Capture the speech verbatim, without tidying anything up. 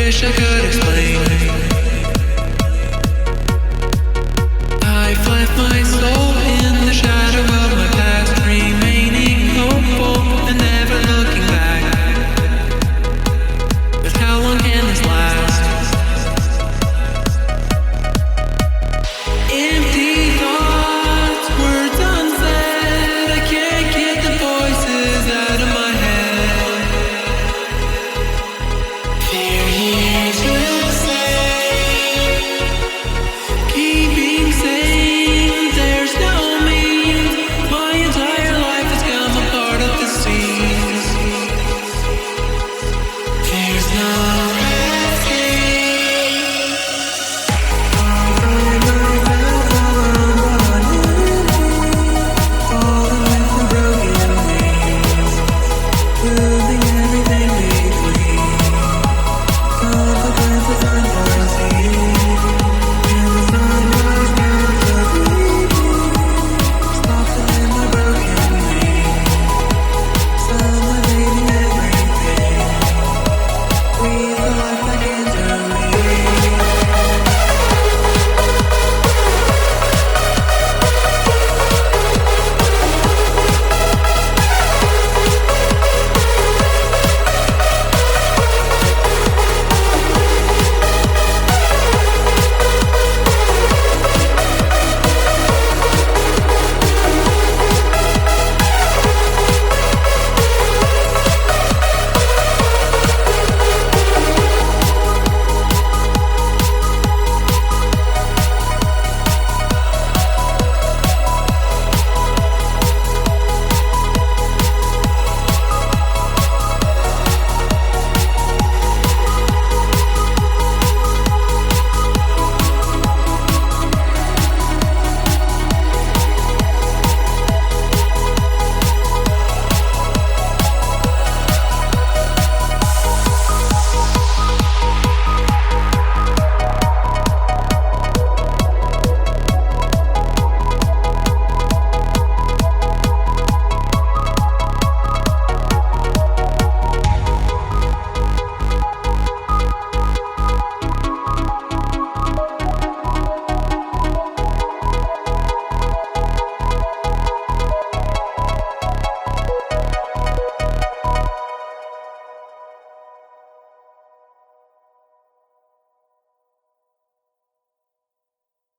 wish I could explain. I've left my soul in the shadow of my past, remaining hopeful and never looking back. But how long can this last? Empty thoughts, words unsaid. I can't get the voices out of my head. Fear hears you say, keeping sane. There's no means. My entire life has come a part of the seas. There's no we